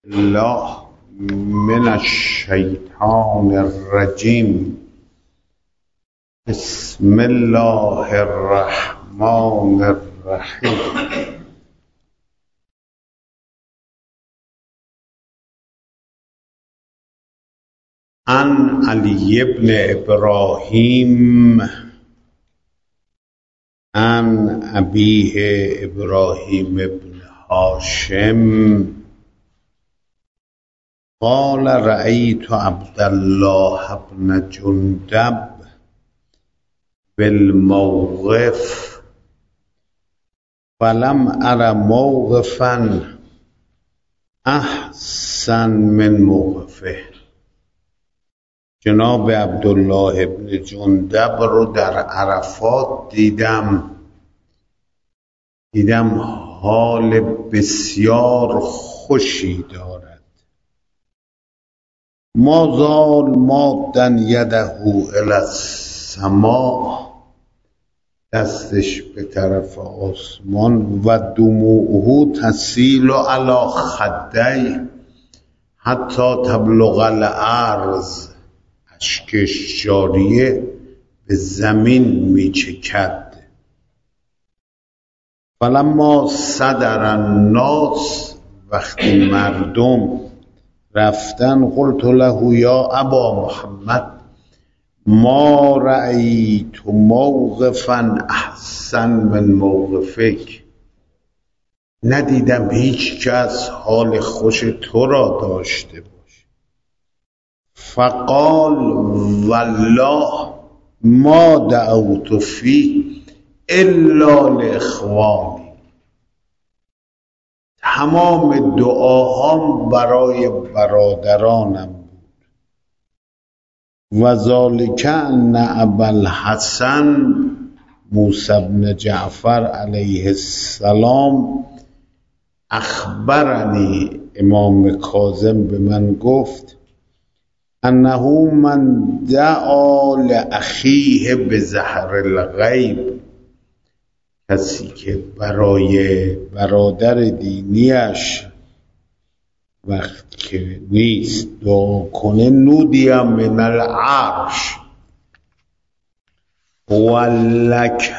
الله من الشیطان الرجیم. بسم الله الرحمن الرحیم. عن علی بن ابراهیم عن ابیه ابراهیم بن هاشم قال رأيت عبد الله بن جندب بالموقف فلم أر موقفا أحسن من موقفه. جناب عبدالله بن جندب رو در عرفات دیدم حال بسیار خوشی دارد. ما زال مادن یده الی السماء، دستش به طرف آسمان، و دموعه تسیل علی خدی حتی تبلغ الارض، اشکش جاریه به زمین میچکد. فلما صدر الناس، وقتی مردم رفتن، قلت له یا ابا محمد ما رأیت موقفا احسن من موقفک، ندیدم هیچ کس حال خوش تو را داشته باشه. فقال والله ما دعوت فی الا لاخوانی، تمام دعاهام برای برادرانم بود. و ذالک ان ابا الحسن موسی بن جعفر علیه السلام اخبرنی، امام کاظم به من گفت، انه من دعا لاخیه بظهر الغیب، کسی که برای برادر دینیش وقت که نیست دعا کنه، نودی من العرش ولک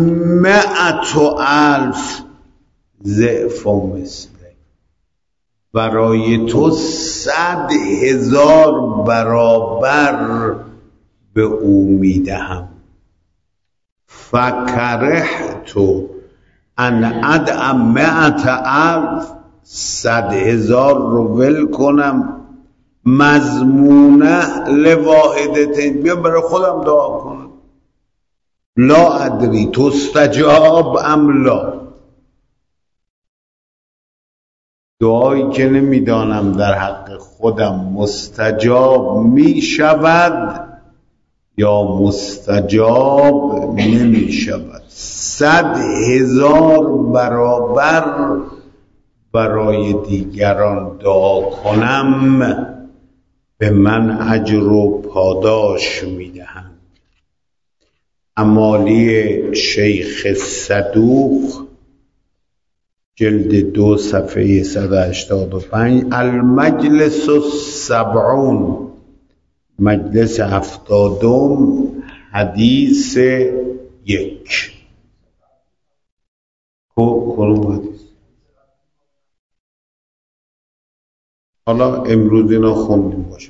100,000 ضعف مثله، برای تو 100,000 برابر به او میدهم. فکرهت ان ادع 100,000، 100,000 رو ول کنم، مضمونه لواحدتین، بیا برای خودم دعا کنم. لا ادری تستجاب ام لا، دعایی که نمیدانم در حق خودم مستجاب می شود یا مستجاب نمی شود. 100,000 برابر برای دیگران دعا کنم، به من اجر و پاداش می دهند. امالی شیخ صدوق جلد 2 صفحه 185، المجلس 70، مجلس 70، حدیث 1. کدوم حدیث؟ حالا امروز اینا خوندیم باشه.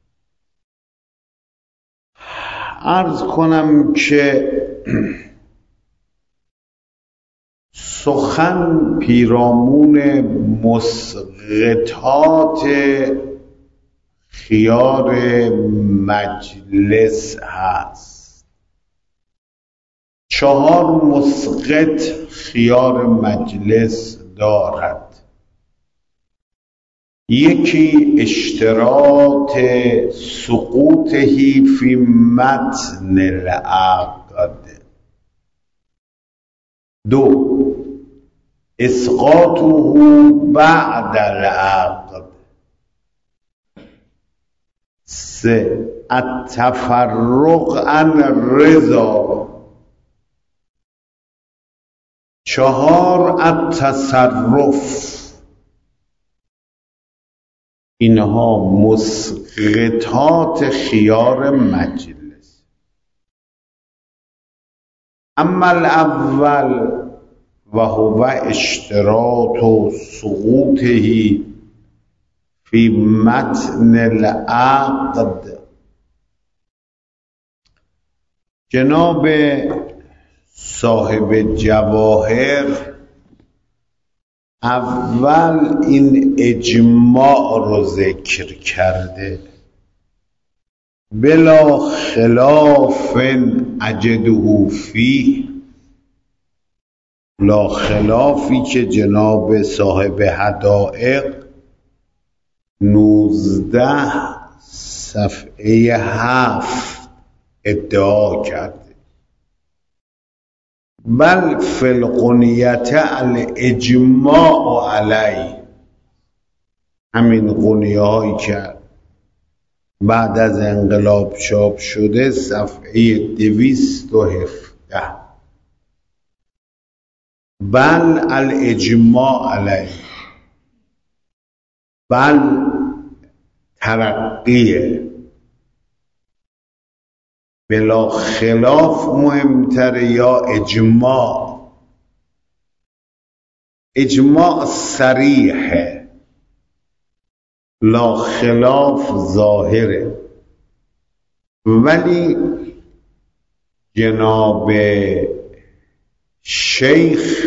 عرض کنم که سخن پیرامون مسقطات خیار مجلس هست. 4 مسقط خیار مجلس دارد. یکی اشتراط سقوطه فی متن العقد، 2 اسقاطه بعد العقد، 3 التفرق عن الرضا، 4 التصرف اینها مسقطات خیار مجلس. اما الاول و هو اشتراط سقوطه فی متن العقد. جناب صاحب جواهر اول این اجماع رو ذکر کرده، بلا خلاف اجده فیه، لا خلافی که جناب صاحب حدائق 19 صفحه 7 ادعا کرده. بل فی القنیت الاجماع علی، همین قنیه هایی که بعد از انقلاب چاپ شده صفحه 217. بل الاجماع علی، بل ترقیه، بلا خلاف مهمتره یا اجماع؟ اجماع صریحه، لا خلاف ظاهره. ولی جناب شیخ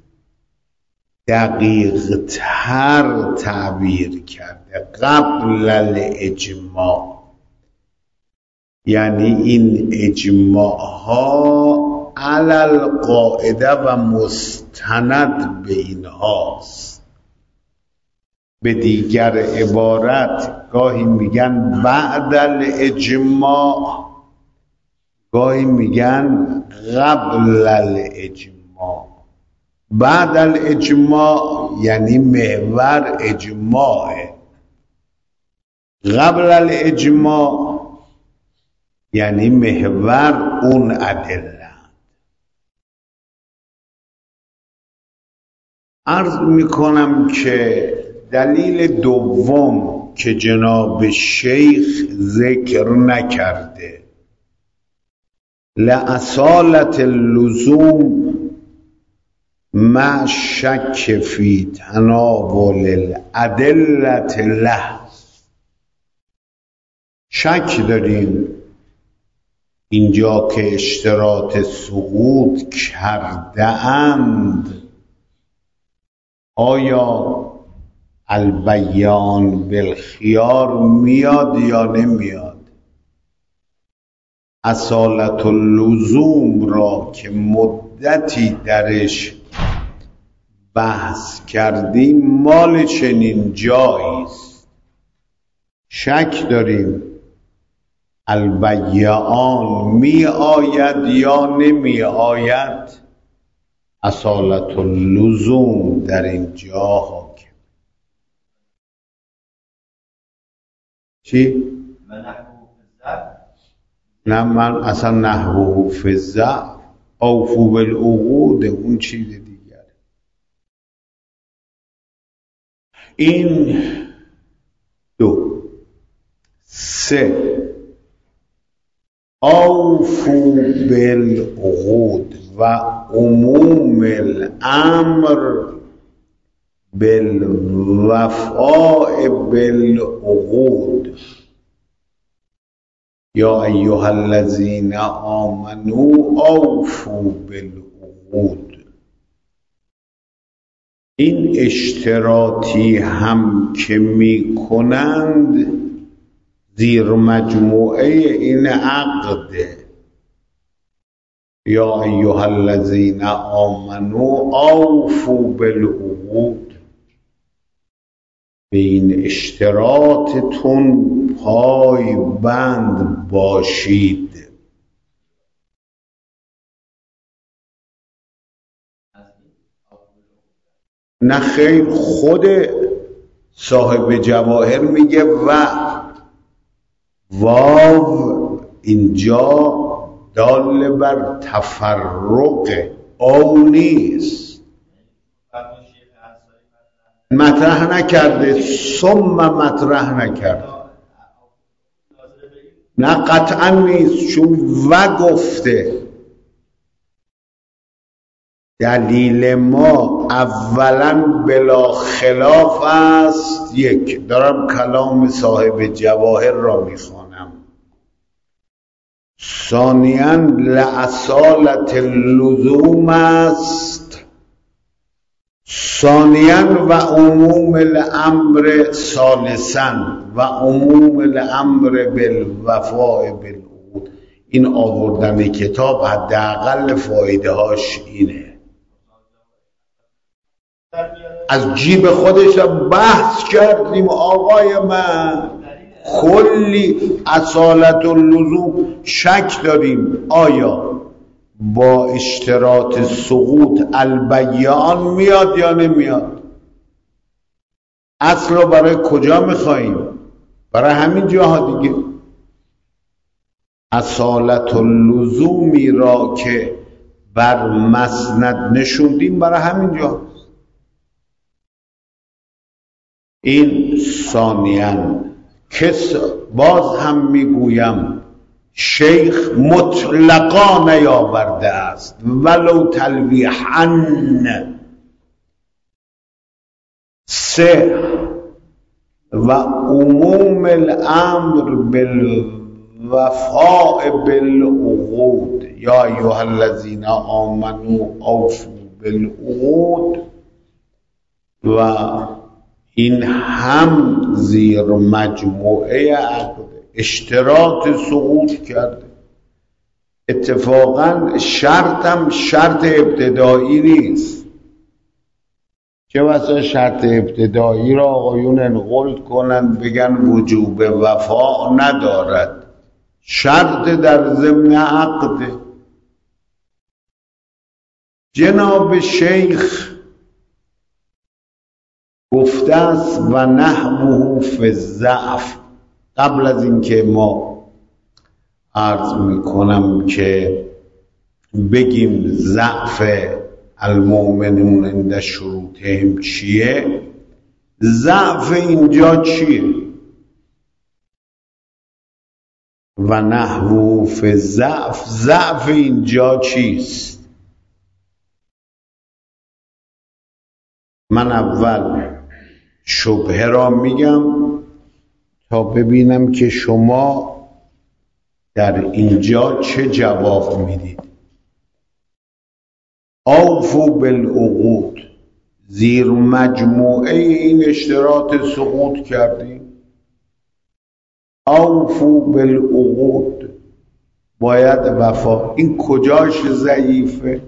دقیق تر تعبیر کرده، قبل الاجماع، یعنی این اجماع ها علی القاعده و مستند به اینهاست. به دیگر عبارت گاهی میگن بعد الاجماع، گاهی میگن قبل الاجماع. بعد الاجماع یعنی محور اجماعه، قبل الاجماع یعنی محور اون ادله. عرض میکنم که دلیل دوم که جناب شیخ ذکر نکرده، لأصالة اللزوم مع شک فی تناول الادله له. شک داریم اینجا که اشتراط سقوط کرده اند آیا البیان بالخیار میاد یا نمیاد؟ اصالت اللزوم را که مدتی درش بحث کردیم مال چنین جاییست. شک داریم البیان می آید یا نمی آید. اصالت اللزوم در اینجا حاکم. چی؟ نه، من اصلا نحوه فی الضعف، اوفوا بالعقود اون چیز دیگر. این دو. سه، اوفوا بالعقود و عموم الامر بالوفاء بالعقود. یا ایها الذین آمنوا اوفوا بالعقود. این اشتراطی هم که می کنند زیر مجموعه این عقده. یا ایها الذین آمنوا اوفوا بالعقود. به این اشتراطتون پای بند باشید. نه خیر، خود صاحب جواهر میگه و واو اینجا دال بر تفرق او نیست. مطرح نکرده، ثم مطرح نکرده. نه قطعا نیست، چون و گفته. دلیل ما اولا بلا خلاف است. یک، دارم کلام صاحب جواهر را میخوانم. ثانیاً لأصالة اللزوم است. ثانیاً و عموم الامر. ثالثاً و عموم الامر بالوفاء بالعهود. این آوردن کتاب حداقل فایده هاش اینه. از جیب خودش بحث کردیم آقای من، کلی اصالت اللزوم شک داریم آیا با اشتراط سقوط البیان میاد یا نمیاد. اصل رو برای کجا میخواییم؟ برای همین جاها دیگه. اصالت اللزومی را که بر مسند نشوندیم برای همین جاها. این ثانیاً کس باز هم میگویم شیخ مطلقا نیاورده است ولو تلویحاً. سه، و عموم الامر بالوفاء بالعقود یا ایها الذین آمنوا اوفوا بالعقود. و این هم زیر مجموعه عقد اشتراط سقوط کرده. اتفاقا شرطم شرط ابتدایی نیست، چه بسا شرط ابتدایی را آقایون انقل کنن بگن وجوب وفا ندارد، شرط در ضمن عقد. جناب شیخ گفته است و نحوه فی الضعف. قبل از اینکه ما عرض میکنم که بگیم ضعف المؤمنون عند شروطهم چیه، ضعف اینجا چیه؟ و نحوه فی الضعف، ضعف اینجا چیست؟ من اول شبهه را میگم تا ببینم که شما در اینجا چه جواب میدید. اوفوا بالعقود زیر مجموعه این اشتراط سقوط کردیم. اوفوا بالعقود باید وفا. این کجاش ضعیفه؟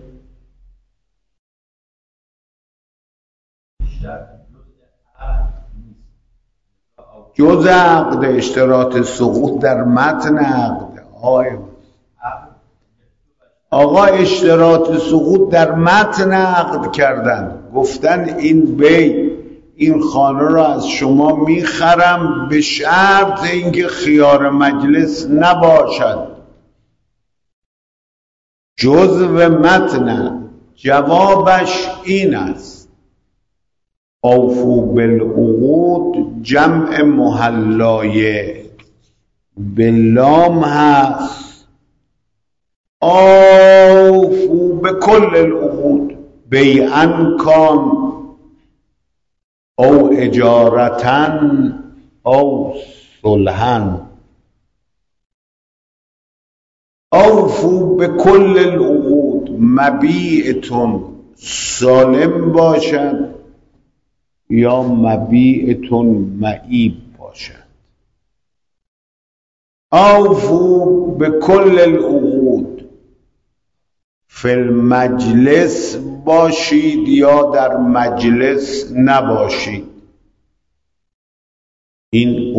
جز عقد اشتراط سقوط در متن عقد. آقا اشتراط سقوط در متن عقد کردن، گفتن این بی این خانه را از شما میخرم به شرط اینکه خیار مجلس نباشد. جزء متن جوابش این است. اوفوا بالعقود جمع محلایه باللام هست. اوفوا بکل العقود بیعن کان او اجارتن او صلحن. اوفوا بکل العقود مبیعتون سالم باشد یا مبیعتون معیب باشد. اوفوا بکل العقود فی المجلس باشید یا در مجلس نباشید. این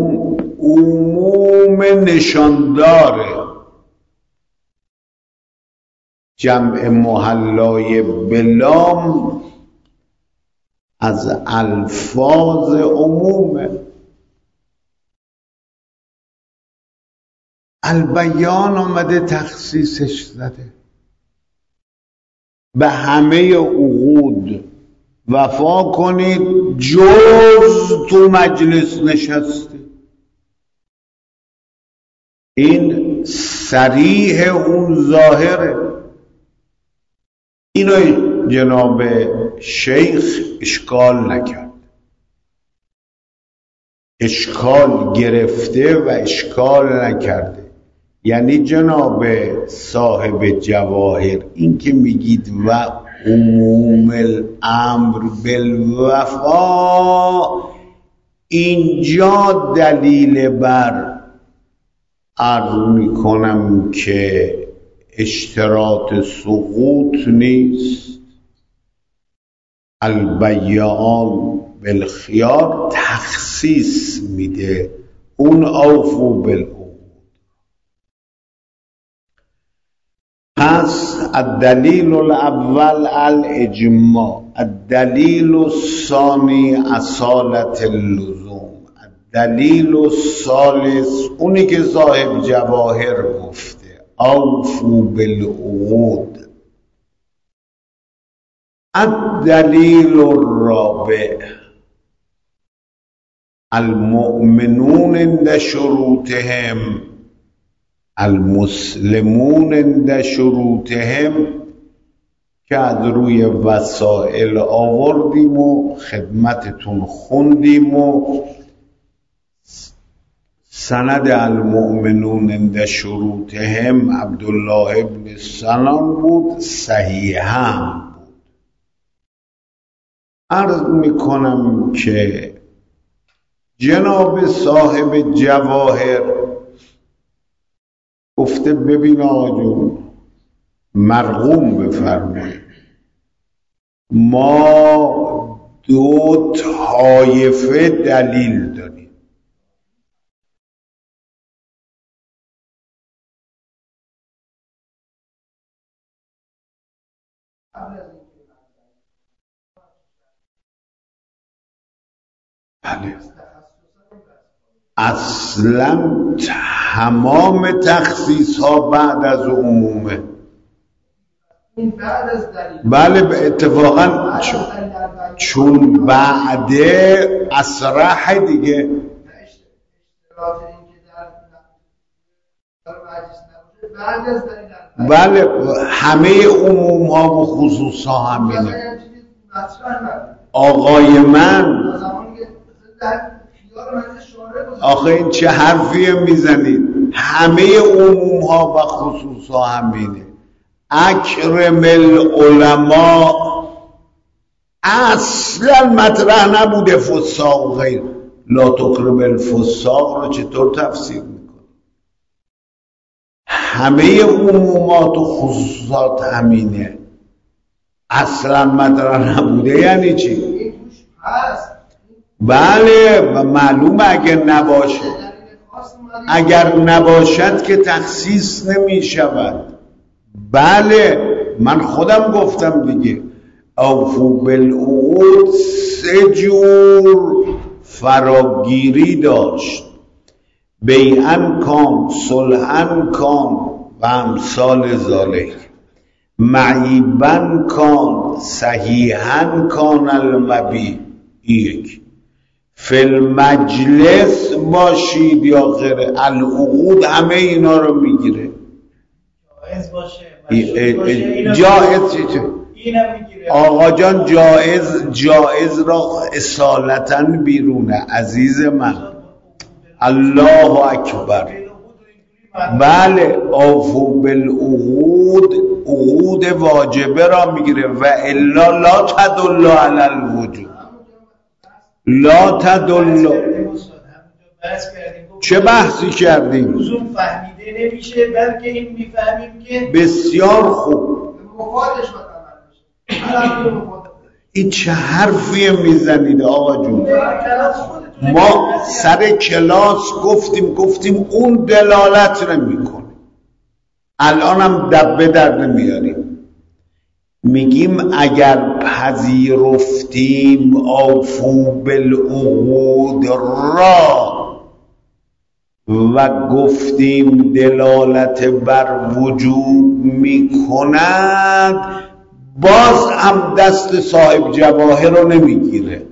عموم نشانداره. جمع محلای بلام از الفاظ عمومه. البیان آمده تخصیصش زده به همه عقود وفا کنید جز تو مجلس نشسته. این صریح اون ظاهره. اینو جناب شیخ اشکال نکرد، اشکال گرفته و اشکال نکرده. یعنی جناب صاحب جواهر این که میگید و عموم الامر بالوفا، اینجا دلیل بر عرض میکنم که اشتراط سقوط نیست. البیعان بالخیار تخصیص میده، اون اوفو بالعقود. پس الدلیل الاول الاجماع، الدلیل الثانی اصالت اللزوم، الدلیل الثالث اونی که صاحب جواهر گفته اوفو بالعقود. الدلیل الرابع المؤمنون عند شروطهم، المسلمون عند شروطهم، که از روی وسائل آوردیم و خدمتتون خوندیم و سند المؤمنون عند شروطهم عبدالله ابن سلام بود، صحیحا بود. عرض میکنم که جناب صاحب جواهر گفته ببین آقا جون، مرغوم بفرمایید، ما دو طایفه دلیل داریم. بله، اصلا تمام تخصیص ها بعد از عمومه. بله اتفاقا چون بعده اصرح دیگه. بله همه عموم ها و خصوص ها همینه. آقای من آخه این چه حرفیه میزنید؟ همه عموم ها و خصوص ها همینه. اکرم العلماء اصلا مطرح نبوده، فساق و غیر. لا تکرم الفساق رو چطور تفسیر میکنه؟ همه عمومات و خصوصات همینه، اصلا مطرح نبوده. یعنی چی؟ بله معلومه اگر نباشه، اگر نباشد که تخصیص نمی شود. بله من خودم گفتم دیگه، اوفو بالعقود سه جور فراگیری داشت: بیعن کان، صلحن کان و امثال ذالک. معیبن کان، صحیحن کان المبیع. یک فی المجلس باشید یا غیر العقود، همه اینا رو میگیره. جائز باشه، جائز چیه؟ آقا جان جائز را اصالتا بیرونه عزیز من. الله اکبر. بله اوفو بالعقود، عقود واجبه را میگیره و الا لا تدل علی الوجوب. لا تدل. چه بحثی کردیم؟ لزوم فهمیده نمیشه، بلکه این میفهمیم که بسیار خوب. این چه حرفی میزنید آقا جون؟ ما سر کلاس گفتیم اون دلالت نمیکنه. الان هم دبه در نمیاریم. میگیم اگر پذیرفتیم اوفو بالعقود را و گفتیم دلالت بر وجوب میکند، باز هم دست صاحب جواهر رو نمیگیره،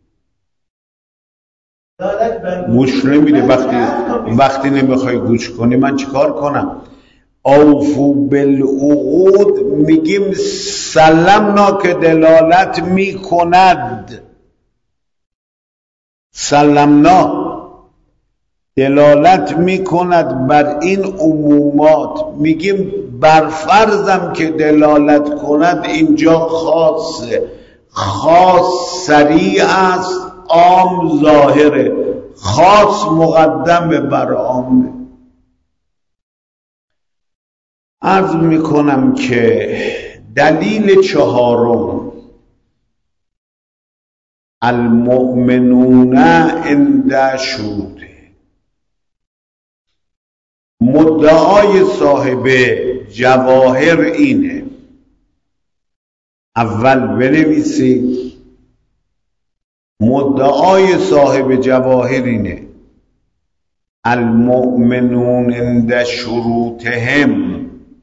گوش نمیده. وقتی نمیخوای گوش کنی من چیکار کنم؟ اوفو بالعقود میگیم سلمنا که دلالت میکند، سلمنا دلالت میکند بر این عمومات، میگیم برفرضم که دلالت کند اینجا خاصه، خاص سریع است، عام ظاهره، خاص مقدم بر عامه. عرض میکنم که دلیل چهارم المؤمنون عند شروط، مدعای صاحب جواهر اینه، اول بنویسید مدعای صاحب جواهر اینه المؤمنون عند شروطهم،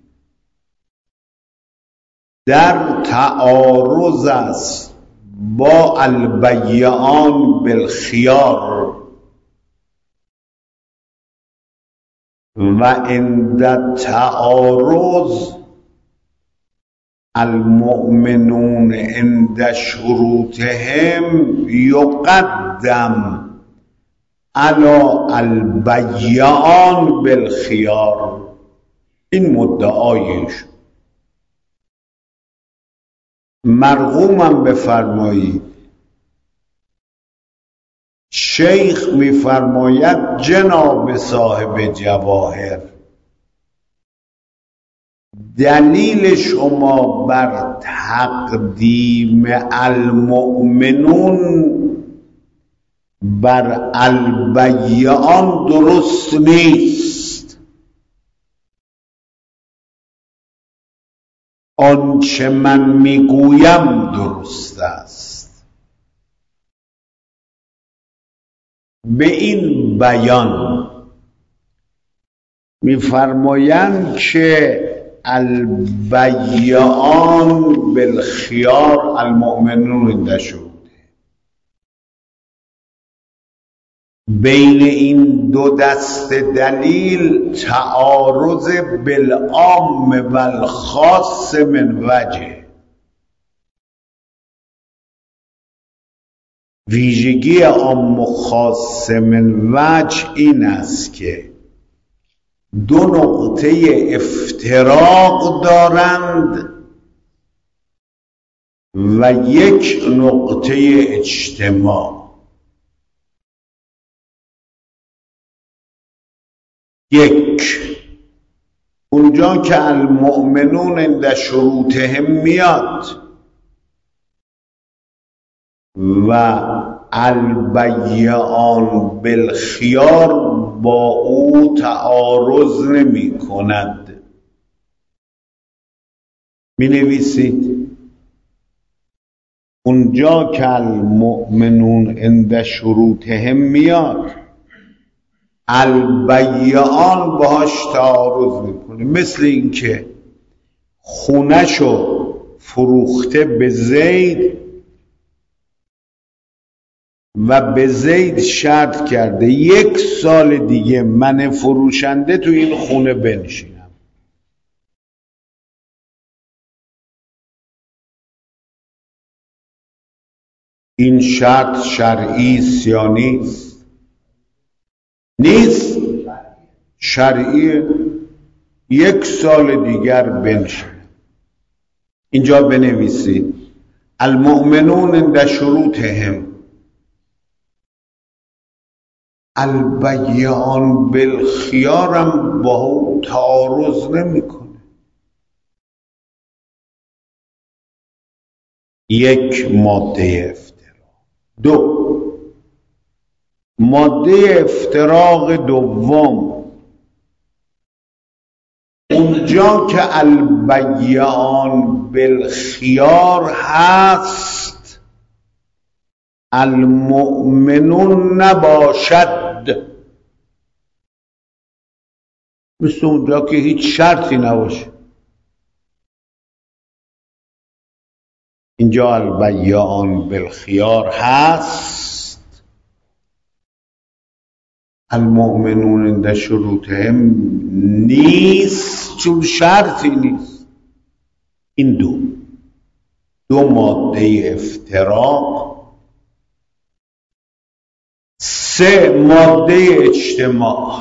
در تعارض است با البیعان بالخیار و عند تعارض المؤمنون عند شروطهم یقدم علی البیعان بالخیار. این مدعایش. مرغومم بفرمایید شیخ میفرماید جناب صاحب جواهر دلیل شما بر تقدیم المؤمنون بر البیعان درست نیست. آنچه من میگویم درست است. به این بیان میفرمایند که البیعان بالخیار المؤمنون عند شروطه. بین این دو دست دلیل تعارض بالعام والخاص من وجه. ویژگی عام و خاص من وجه این است که دو نقطه افتراق دارند و یک نقطه اجتماع. یک، اونجا که المؤمنون عند شروطهم میاد و البیعان بالخیار با او تعارض نمی کند. می نویسید اونجا که المؤمنون عند شروطهم میاد البیعان باهاش تعارض میکنه. مثل اینکه خونه‌شو فروخته به زید و به زید شرط کرده 1 سال دیگه من فروشنده تو این خونه بنشینم. این شرط شرعی است یا نیست؟ نیست، شرعی. 1 سال دیگر بنشینم. اینجا بنویسید المؤمنون عند شروطهم البیعان بالخیارم با او تعارض نمیکنه. 1 ماده افتراق. 2 ماده افتراق دوم اونجا که البیعان بالخیار هست المؤمنون نباشد. مثل اونجا که هیچ شرطی نباشه. اینجا البیعان بالخیار هست، المؤمنون عند شروطهم نیست، چون شرطی نیست. این دو ماده افتراق، 3 ماده اجتماع.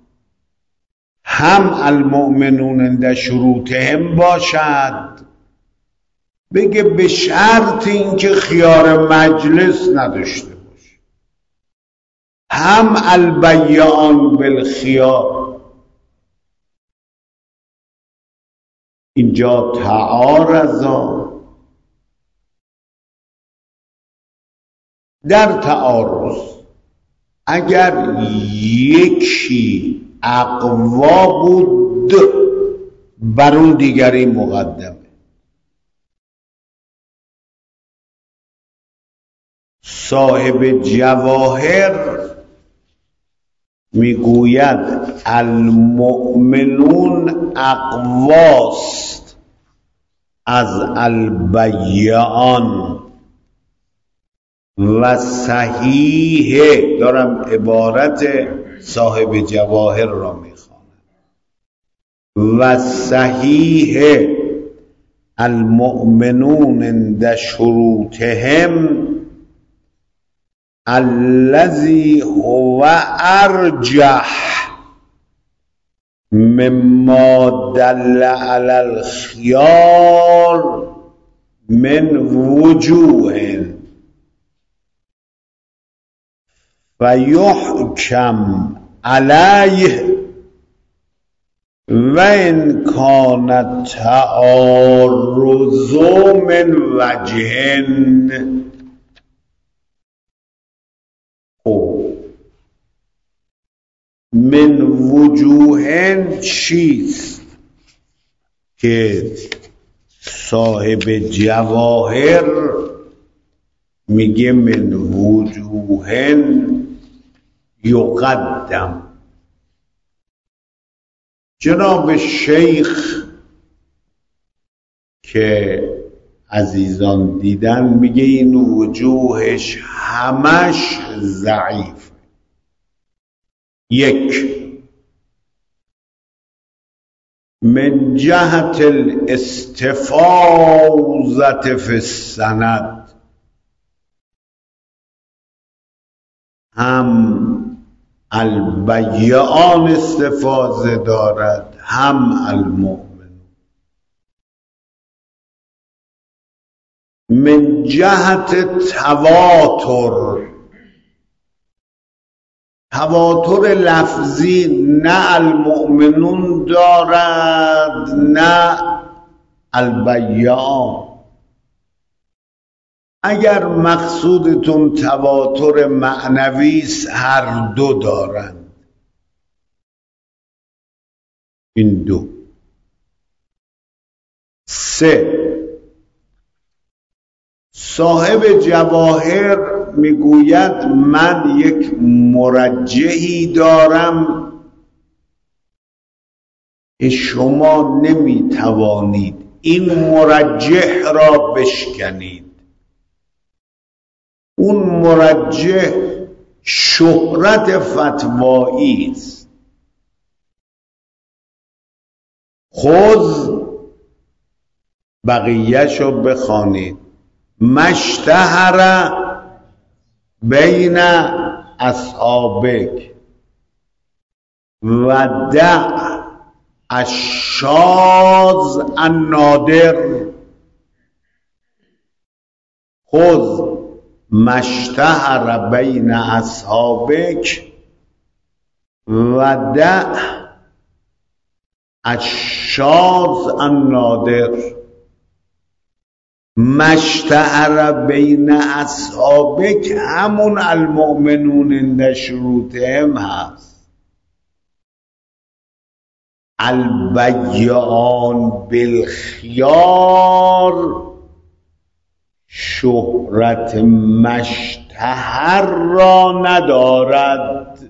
هم المؤمنون عند شروطهم باشد، بگه به شرط اینکه خیار مجلس نداشته باشه. هم البیعان بالخیار. اینجا تعارضا، در تعارض اگر یکی اقوا بود بر اون دیگری مقدمه. صاحب جواهر میگوید المؤمنون اقواست از البیعان و صحیح، دارم عبارت صاحب جواهر را میخوانم، و صحیح المؤمنون عند شروطهم الذي هو ارجح مما دل على الخيار من وجوه فيحكم عليه وإن كان التعارض من وجه. من وجوه چیست که صاحب جواهر میگه من وجوه یقدم. جناب شیخ که عزیزان دیدن میگه این وجوهش همش ضعیف. 1 من جهت الاستفاضة فی السند، هم البیعان استفاضه دارد هم المؤمن. من جهت تواتر، تواتر لفظی نه المؤمنون دارد نه البیعان. اگر مقصودتون تواتر معنوی است، هر دو دارند. این 2. 3 صاحب جواهر میگوید من یک مرجحی دارم، شما نمیتوانید این مرجح را بشکنید. اون مرجح شهرت فتوایی است. خذ بقیه‌شو بخوانید. مشتهر بین اصحابک و دع الشاذ النادر. خذ مشتهر بین اصحابک و دع الشاذ النادر. مشتهر بین اصحابک همون المؤمنون عند شروطهم هست. البیعان بالخیار شهرت مشتهر را ندارد.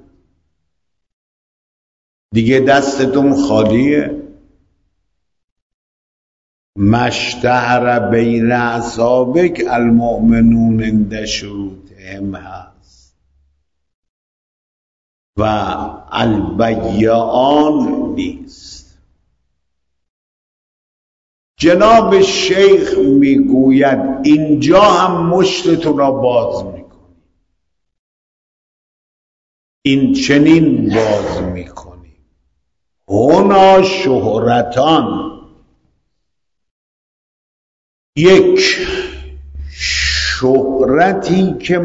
دیگه دستتون خالیه. مشتهر بین اصحابک المؤمنون عند شروطهم هست و البیعان نیست. جناب شیخ میگوید اینجا هم مشتتون را باز میکنی، این چنین باز میکنی. هنا شهرتان، یک شهرتی که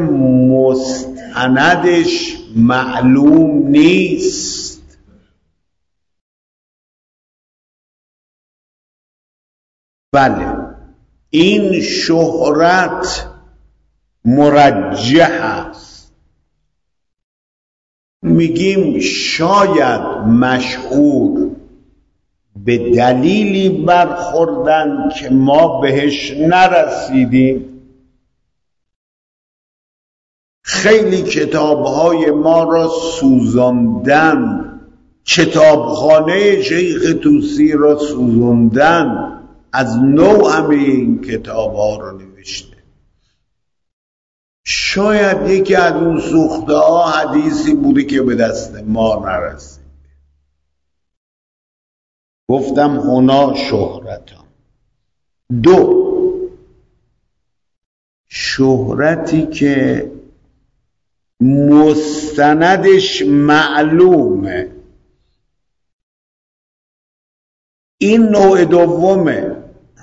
مستندش معلوم نیست، بله این شهرت مرجح است. میگیم شاید مشهور به دلیلی برخوردن که ما بهش نرسیدیم. خیلی کتابهای ما را سوزاندن، کتابخانه شیخ طوسی را سوزاندن، از نو همه این کتابها را نوشته. شاید یکی از اون سوخته ها حدیثی بوده که به دست ما نرسید. گفتم هنا شهرتان. دو، شهرتی که مستندش معلومه، این نوع دومه.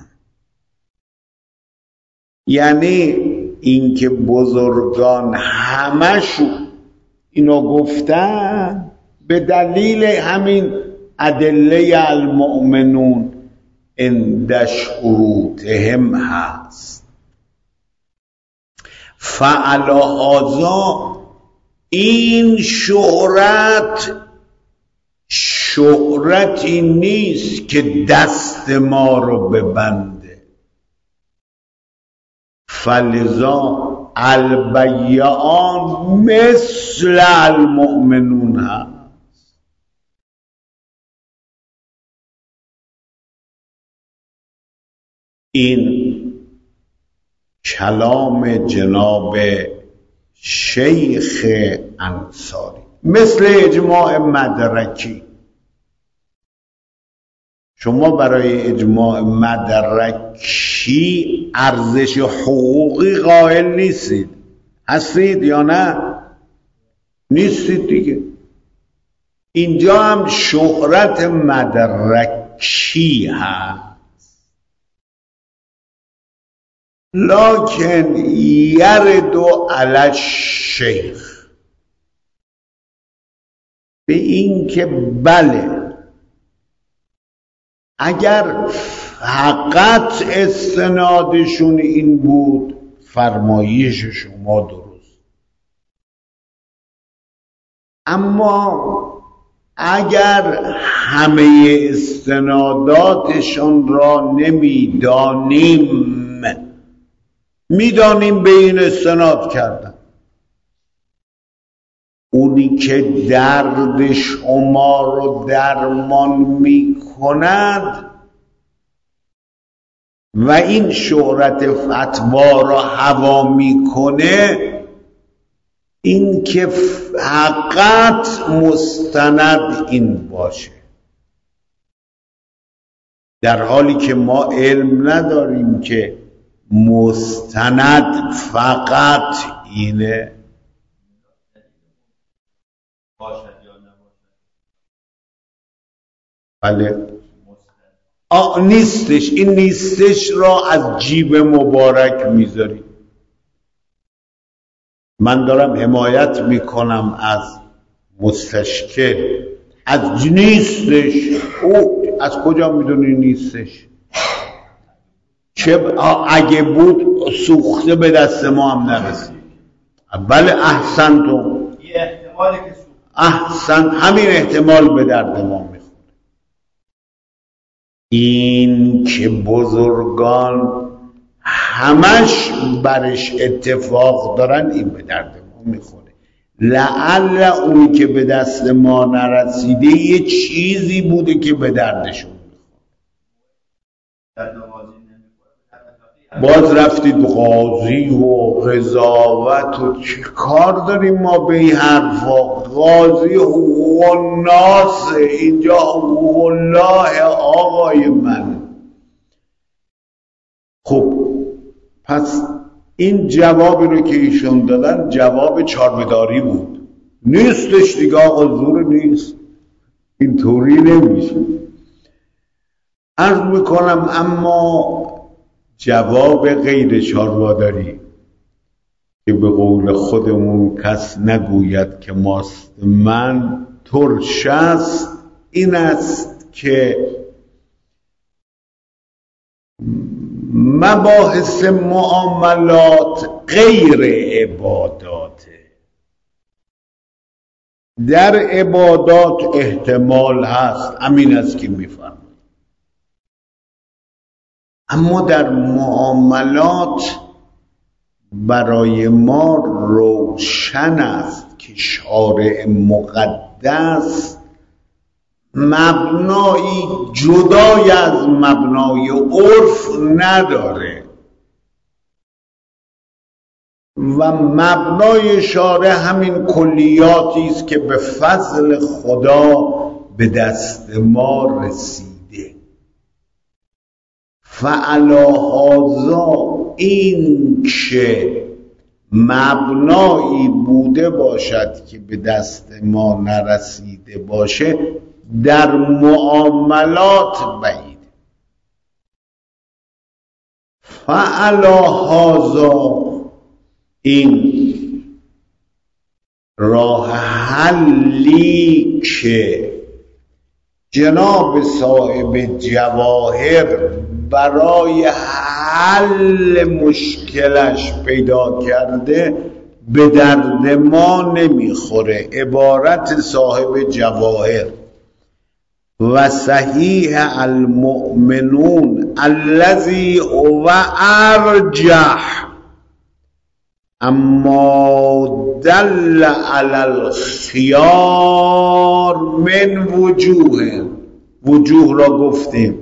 یعنی اینکه بزرگان همشون اینو گفتن به دلیل همین ادله المؤمنون عند شروطهم هست. فعلی هذا این شهرتی نیست که دست ما رو ببنده. فلذا البیعان مثل المؤمنون هست. این کلام جناب شیخ انصاری مثل اجماع مدرکی. شما برای اجماع مدرکی ارزش حقوقی قائل نیستید، هستید یا نه؟ نیستید دیگه. اینجا هم شهرت مدرکی هست، لکن یردو علی الشیخ، به این که بله اگر فقط استنادشون این بود فرمایش شما درست، اما اگر همه استناداتشون را میدانیم به این استناد کردن، اونی که درد شما رو درمان میکند و این شهرت فتوا را هوا میکنه، این که فقط مستند این باشه، در حالی که ما علم نداریم که مستند فقط اینه. بله نیستش، این نیستش را از جیب مبارک میذاری. من دارم حمایت میکنم از مستشکل، از نیستش. او از کجا میدونی نیستش؟ چه اگه بود سوخته به دست ما هم نرسید. بله احسنتم، احسن، همین احتمال به درد ما میخوره. این که بزرگان همش برش اتفاق دارن این به درد ما میخوره. لعل اونی که به دست ما نرسیده یه چیزی بوده که به دردشون میخوره. باز رفتید قاضی و قضاوت و چی کار داریم ما به این حرفا؟ قاضی حقوق الناس، اینجا حقوق الله آقای من. خب پس این جوابی رو که ایشون دادن جواب چاربداری بود، نیستش دیگه آقا، زور نیست، اینطوری نمیشه. عرض میکنم اما جواب غیر چاربداری که به قول خودمون کس نگوید که ماست من ترش است، این است که مباحث معاملات غیر عباداته. در عبادات احتمال هست، امین است که میفرمایید، اما در معاملات برای ما روشن است که شارع مقدس مبنایی جدای از مبنای عرف نداره و مبنای شارع همین کلیاتی است که به فضل خدا به دست ما رسیده. فعلا هذا این که مبنایی بوده باشد که به دست ما نرسیده باشه در معاملات بعید. فعلا هذا این راه حلی که جناب صاحب جواهر برای حل مشکلش پیدا کرده به درد ما نمیخوره. عبارت صاحب جواهر و صحیح المؤمنون الذی هو ارجح اما دل علی الخیار من وجوه را گفتیم،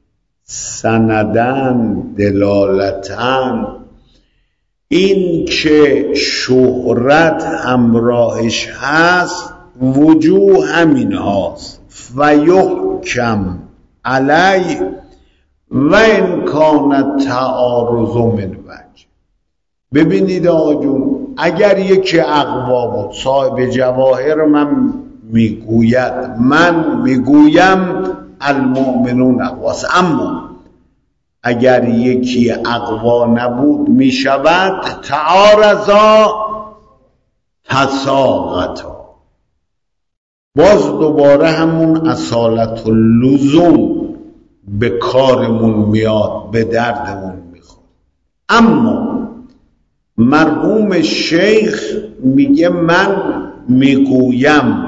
سندن دلالتن، این که شهرت همراهش هست وجوه همین هاست. فیحکم علی و ان کان تعارض من وجه. ببینید آقا جون، اگر یکی اقوا بود، صاحب جواهر من میگویم المؤمنون اقواس، اما اگر یکی اقوا نبود میشود تعارضا تساقطا. باز دوباره همون اصالت اللزوم به کارمون میاد، به دردمون میخواد. اما مرحوم شیخ میگه من میگویم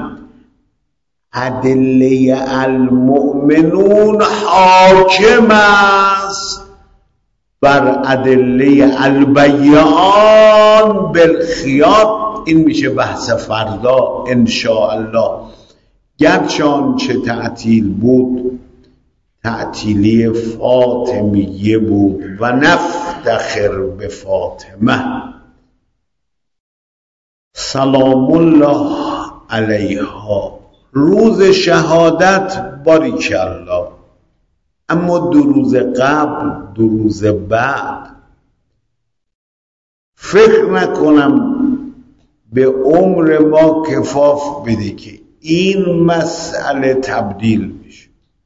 ادله المؤمنون حاکم است بر ادله البیان بالخیار. این میشه بحث فردا ان شاء الله. گرچه آنچه تعطیل بود تعطیلی فاطمیه بود و نفتخر به فاطمه سلام الله علیها، روز شهادت باریکالله. اما 2 روز قبل 2 روز بعد فکر نکنم به عمر ما کفاف بده که این مسئله تبدیل بشه.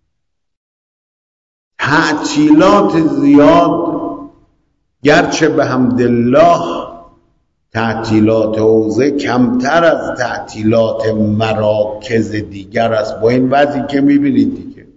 تعطیلات زیاد، گرچه به حمدالله تعطیلات حوزه کمتر از تعطیلات مراکز دیگر است. با این وضعی که میبینید دیگه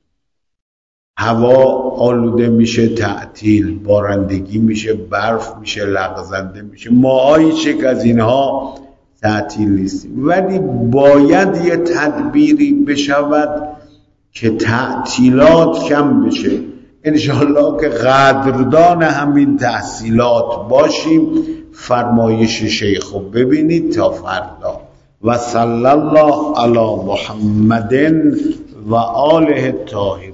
هوا آلوده میشه، تعطیل، بارندگی میشه، برف میشه، لغزنده میشه، ما هیچ یک از اینها تعطیل نیستیم. ولی باید یه تدبیری بشود که تعطیلات کم بشه. انشاءالله که قدردان همین تحصیلات باشیم. فرمایش شیخ رو ببینید تا فردا. و صلی الله علی محمد و آله الطاهرین.